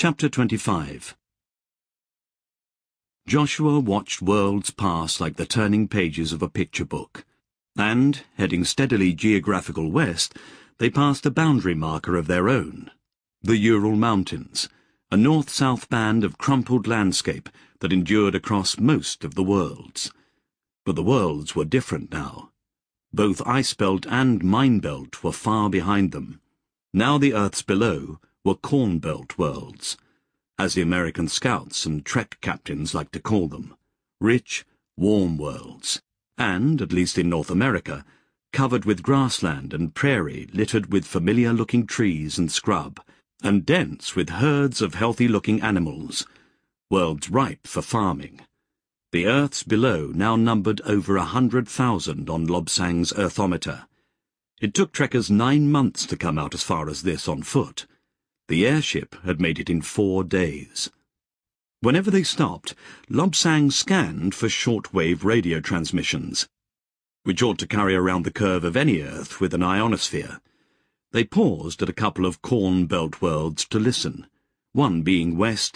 Chapter 25. Joshua watched worlds pass like the turning pages of a picture book, and, heading steadily geographical west, they passed a boundary marker of their own, the Ural Mountains, a north-south band of crumpled landscape that endured across most of the worlds. But the worlds were different now. Both ice belt and mine belt were far behind them. Now the Earths below were corn belt worlds, as the American scouts and trek captains like to call them, rich, warm worlds, and, at least in North America, covered with grassland and prairie littered with familiar-looking trees and scrub, and dense with herds of healthy-looking animals, worlds ripe for farming. The Earths below now numbered over 100,000 on Lobsang's Earthometer. It took trekkers 9 months to come out as far as this on foot. The airship had made it in 4 days. Whenever they stopped, Lobsang scanned for shortwave radio transmissions, which ought to carry around the curve of any Earth with an ionosphere. They paused at a couple of corn belt worlds to listen, one being West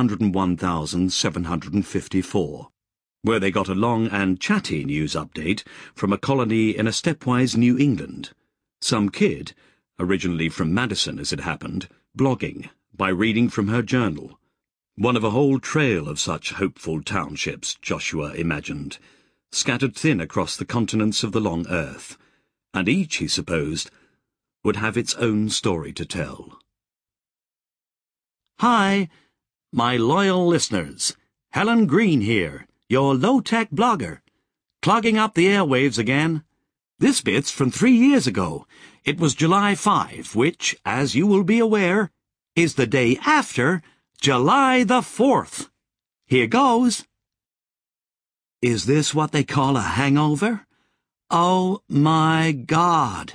101,754, where they got a long and chatty news update from a colony in a stepwise New England. Some kid, originally from Madison as it happened, blogging by reading from her journal. One of a whole trail of such hopeful townships, Joshua imagined, scattered thin across the continents of the long Earth, and each, he supposed, would have its own story to tell. Hi, my loyal listeners. Helen Green here, your low-tech blogger. Clogging up the airwaves again. This bit's from 3 years ago. It was July 5, which, as you will be aware, is the day after July the 4th. Here goes. Is this what they call a hangover? Oh my God.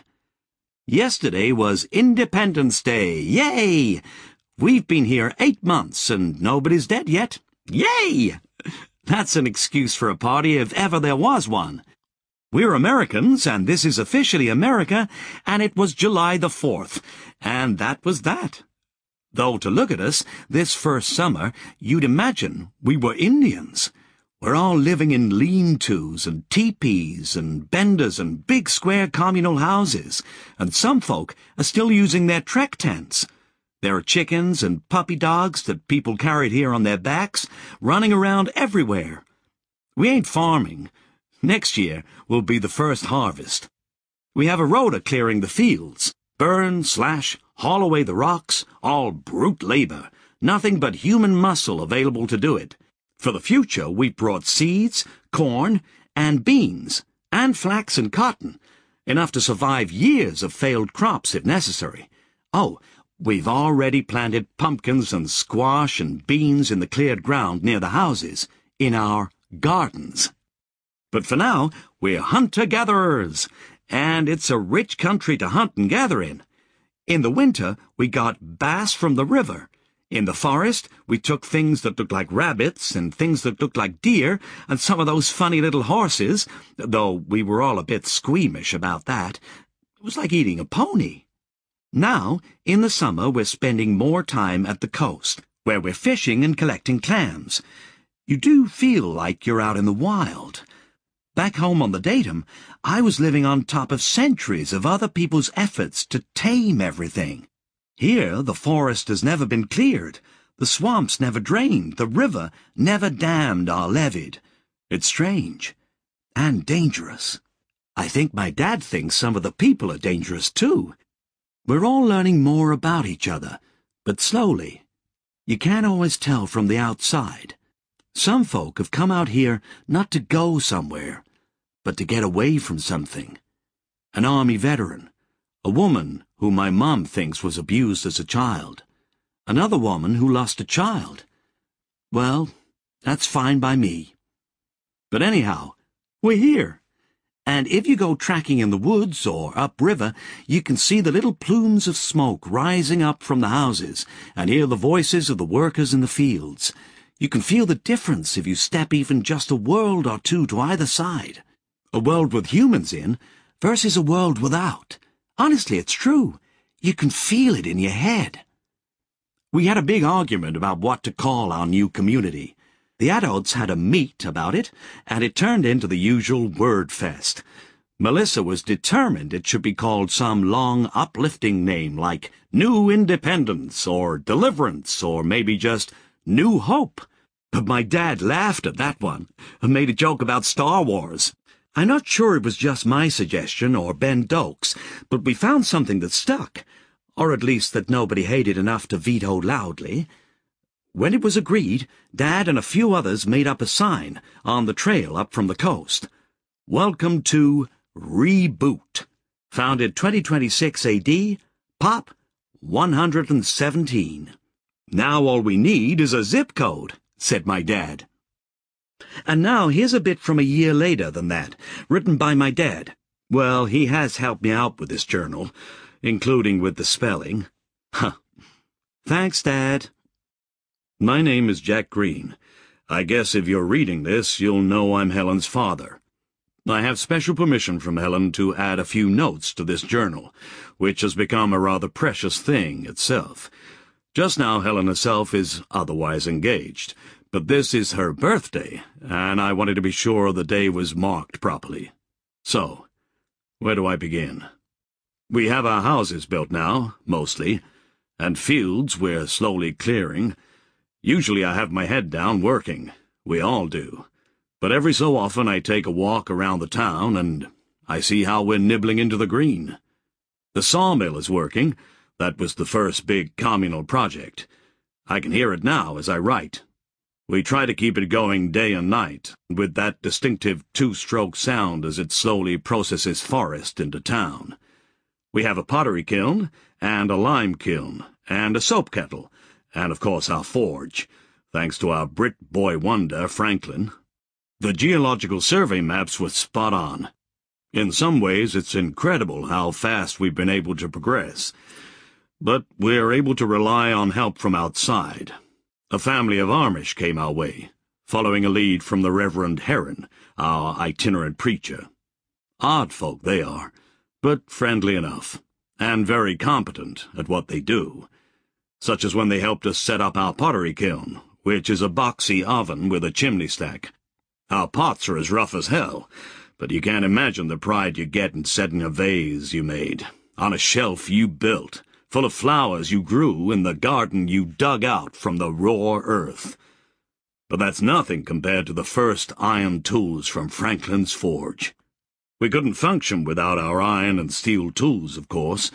Yesterday was Independence Day. Yay! We've been here 8 months and nobody's dead yet. Yay! That's an excuse for a party if ever there was one. We're Americans, and this is officially America, and it was July the 4th, and that was that. Though to look at us, this first summer, you'd imagine we were Indians. We're all living in lean-tos and teepees and benders and big square communal houses, and some folk are still using their trek tents. There are chickens and puppy dogs that people carried here on their backs, running around everywhere. We ain't farming. Next year will be the first harvest. We have a rota clearing the fields. Burn, slash, haul away the rocks, all brute labor. Nothing but human muscle available to do it. For the future, we've brought seeds, corn, and beans, and flax and cotton, enough to survive years of failed crops if necessary. Oh, we've already planted pumpkins and squash and beans in the cleared ground near the houses, in our gardens. But for now, we're hunter-gatherers, and it's a rich country to hunt and gather in. In the winter, we got bass from the river. In the forest, we took things that looked like rabbits and things that looked like deer and some of those funny little horses, though we were all a bit squeamish about that. It was like eating a pony. Now, in the summer, we're spending more time at the coast, where we're fishing and collecting clams. You do feel like you're out in the wild. Back home on the Datum, I was living on top of centuries of other people's efforts to tame everything. Here, the forest has never been cleared, the swamps never drained, the river never dammed or levied. It's strange. And dangerous. I think my dad thinks some of the people are dangerous too. We're all learning more about each other, but slowly. You can't always tell from the outside. Some folk have come out here not to go somewhere, but to get away from something. An army veteran, a woman who my mom thinks was abused as a child, another woman who lost a child. Well, that's fine by me. But anyhow, we're here. And if you go tracking in the woods or upriver, you can see the little plumes of smoke rising up from the houses and hear the voices of the workers in the fields. You can feel the difference if you step even just a world or two to either side. A world with humans in versus a world without. Honestly, it's true. You can feel it in your head. We had a big argument about what to call our new community. The adults had a meet about it, and it turned into the usual word fest. Melissa was determined it should be called some long, uplifting name like New Independence or Deliverance or maybe just New Hope. But my dad laughed at that one and made a joke about Star Wars. I'm not sure it was just my suggestion or Ben Doak's, but we found something that stuck, or at least that nobody hated enough to veto loudly. When it was agreed, Dad and a few others made up a sign on the trail up from the coast. Welcome to Reboot. Founded 2026 AD, Pop 117. Now all we need is a zip code, said my dad. And now here's a bit from a year later than that, written by my dad. Well, he has helped me out with this journal, including with the spelling. Huh. Thanks, Dad. My name is Jack Green. I guess if you're reading this, you'll know I'm Helen's father. I have special permission from Helen to add a few notes to this journal, which has become a rather precious thing itself. Just now Helen herself is otherwise engaged, but this is her birthday, and I wanted to be sure the day was marked properly. So, where do I begin? We have our houses built now, mostly, and fields we're slowly clearing. Usually I have my head down working. We all do. But every so often I take a walk around the town and I see how we're nibbling into the green. The sawmill is working. That was the first big communal project. I can hear it now as I write. We try to keep it going day and night, with that distinctive two-stroke sound as it slowly processes forest into town. We have a pottery kiln, and a lime kiln, and a soap kettle, and of course our forge, thanks to our Brit boy wonder, Franklin. The geological survey maps were spot on. In some ways, it's incredible how fast we've been able to progress. But we're able to rely on help from outside. A family of Amish came our way, following a lead from the Reverend Heron, our itinerant preacher. Odd folk they are, but friendly enough, and very competent at what they do, such as when they helped us set up our pottery kiln, which is a boxy oven with a chimney stack. Our pots are as rough as hell, but you can't imagine the pride you get in setting a vase you made, on a shelf you built, full of flowers you grew in the garden you dug out from the raw earth. But that's nothing compared to the first iron tools from Franklin's forge. We couldn't function without our iron and steel tools, of course,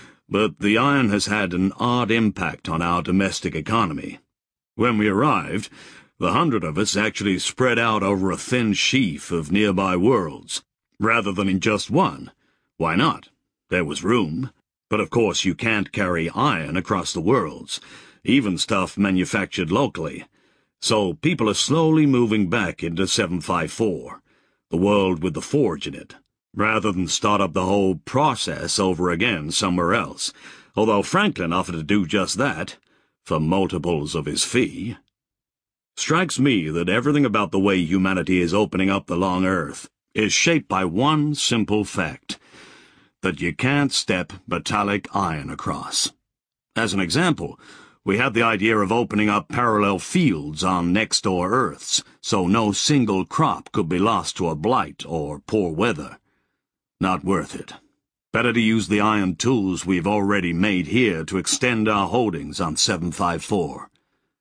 but the iron has had an odd impact on our domestic economy. When we arrived, the 100 of us actually spread out over a thin sheaf of nearby worlds, rather than in just one. Why not? There was room. But of course you can't carry iron across the worlds, even stuff manufactured locally. So people are slowly moving back into 754, the world with the forge in it, rather than start up the whole process over again somewhere else, although Franklin offered to do just that, for multiples of his fee. Strikes me that everything about the way humanity is opening up the long earth is shaped by one simple fact, that you can't step metallic iron across. As an example, we had the idea of opening up parallel fields on next-door Earths, so no single crop could be lost to a blight or poor weather. Not worth it. Better to use the iron tools we've already made here to extend our holdings on 754.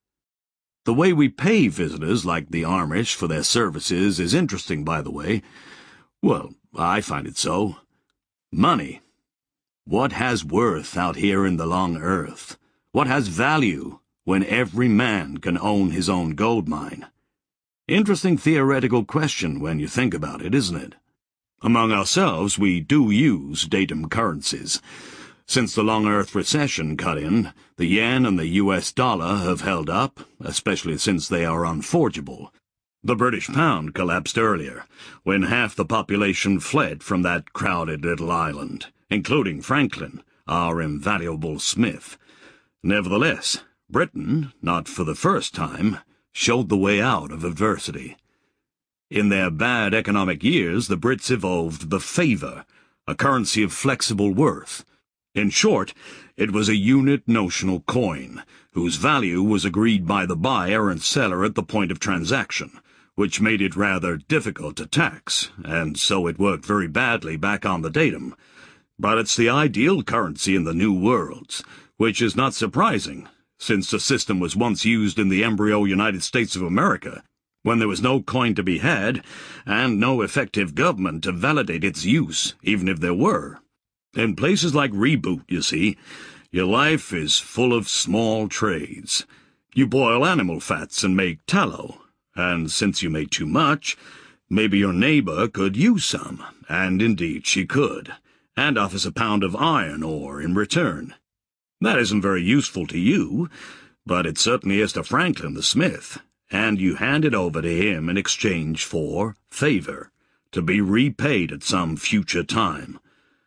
The way we pay visitors like the Amish for their services is interesting, by the way. Well, I find it so. Money. What has worth out here in the long earth? What has value when every man can own his own gold mine? Interesting theoretical question when you think about it, isn't it? Among ourselves, we do use datum currencies. Since the long earth recession cut in, the yen and the US dollar have held up, especially since they are unforgeable. The British pound collapsed earlier, when half the population fled from that crowded little island, including Franklin, our invaluable smith. Nevertheless, Britain, not for the first time, showed the way out of adversity. In their bad economic years, the Brits evolved the favour, a currency of flexible worth. In short, it was a unit notional coin, whose value was agreed by the buyer and seller at the point of transaction, which made it rather difficult to tax, and so it worked very badly back on the datum. But it's the ideal currency in the New Worlds, which is not surprising, since the system was once used in the embryo United States of America, when there was no coin to be had, and no effective government to validate its use, even if there were. In places like Reboot, you see, your life is full of small trades. You boil animal fats and make tallow, and since you made too much, maybe your neighbor could use some, and indeed she could, and offers a pound of iron ore in return. That isn't very useful to you, but it certainly is to Franklin the smith, and you hand it over to him in exchange for favor, to be repaid at some future time.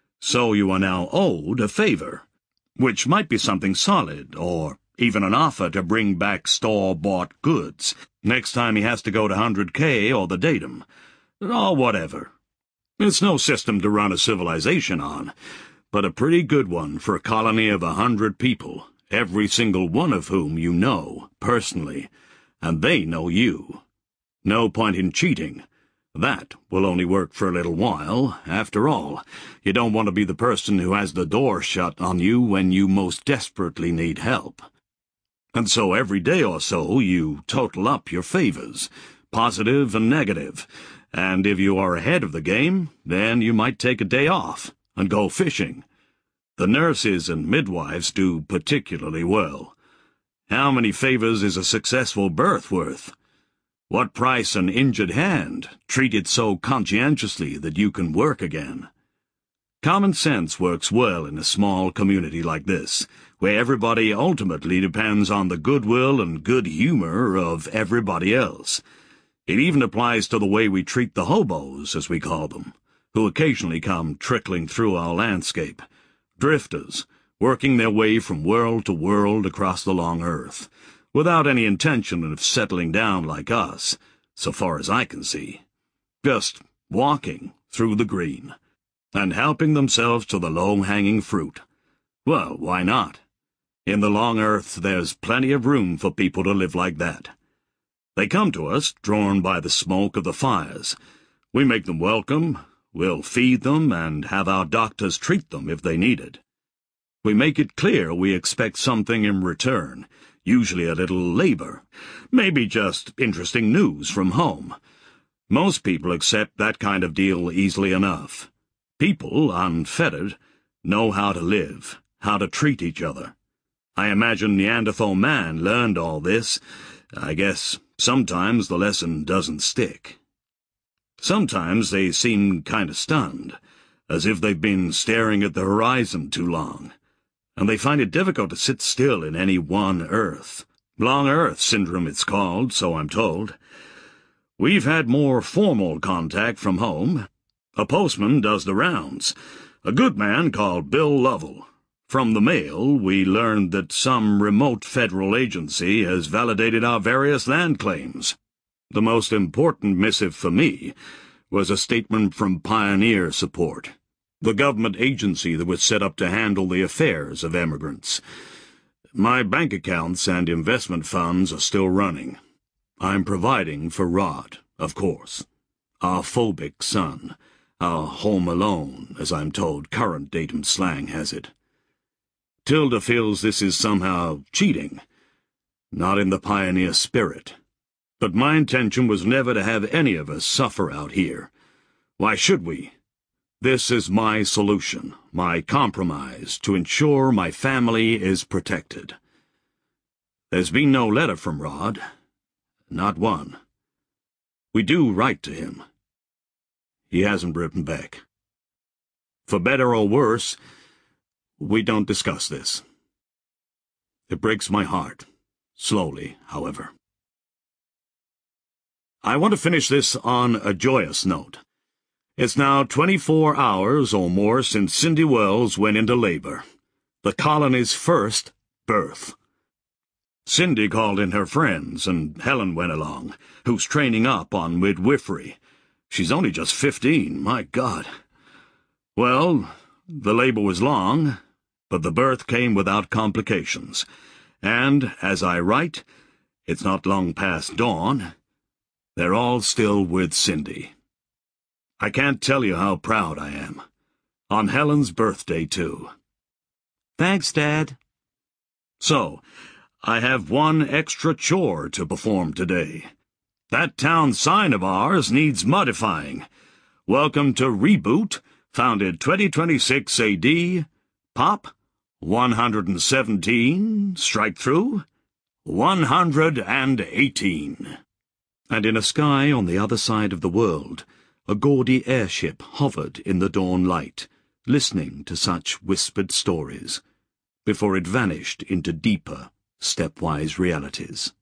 So you are now owed a favor, which might be something solid, or even an offer to bring back store-bought goods next time he has to go to 100K or the datum, or whatever. It's no system to run a civilization on, but a pretty good one for a colony of 100 people, every single one of whom you know, personally, and they know you. No point in cheating. That will only work for a little while. After all, you don't want to be the person who has the door shut on you when you most desperately need help. And so every day or so you total up your favors, positive and negative, and if you are ahead of the game, then you might take a day off and go fishing. The nurses and midwives do particularly well. How many favors is a successful birth worth? What price an injured hand, treated so conscientiously that you can work again? Common sense works well in a small community like this, where everybody ultimately depends on the goodwill and good humor of everybody else. It even applies to the way we treat the hobos, as we call them, who occasionally come trickling through our landscape. Drifters, working their way from world to world across the long earth, without any intention of settling down like us, so far as I can see. Just walking through the green, and helping themselves to the low-hanging fruit. Well, why not? In the long earth there's plenty of room for people to live like that. They come to us, drawn by the smoke of the fires. We make them welcome, we'll feed them, and have our doctors treat them if they need it. We make it clear we expect something in return, usually a little labor, maybe just interesting news from home. Most people accept that kind of deal easily enough. People, unfettered, know how to live, how to treat each other. I imagine Neanderthal man learned all this. I guess sometimes the lesson doesn't stick. Sometimes they seem kind of stunned, as if they've been staring at the horizon too long, and they find it difficult to sit still in any one Earth. Long Earth syndrome it's called, so I'm told. We've had more formal contact from home. A postman does the rounds, a good man called Bill Lovell. From the mail, we learned that some remote federal agency has validated our various land claims. The most important missive for me was a statement from Pioneer Support, the government agency that was set up to handle the affairs of emigrants. My bank accounts and investment funds are still running. I'm providing for Rod, of course, our phobic son, our home alone, as I'm told current datum slang has it. Tilda feels this is somehow cheating, not in the pioneer spirit. But my intention was never to have any of us suffer out here. Why should we? This is my solution, my compromise, to ensure my family is protected. There's been no letter from Rod. Not one. We do write to him. He hasn't written back. For better or worse, we don't discuss this. It breaks my heart, slowly, however. I want to finish this on a joyous note. It's now 24 hours or more since Cindy Wells went into labor, the colony's first birth. Cindy called in her friends, and Helen went along, who's training up on midwifery. She's only just 15, my God. Well, the labor was long, But the birth came without complications, and, as I write, it's not long past dawn. They're all still with Cindy. I can't tell you how proud I am. On Helen's birthday, too. Thanks, Dad. So, I have one extra chore to perform today. That town sign of ours needs modifying. Welcome to Reboot, founded 2026 AD, Pop, 117, strike through, 118. And in a sky on the other side of the world, a gaudy airship hovered in the dawn light, listening to such whispered stories, before it vanished into deeper, stepwise realities.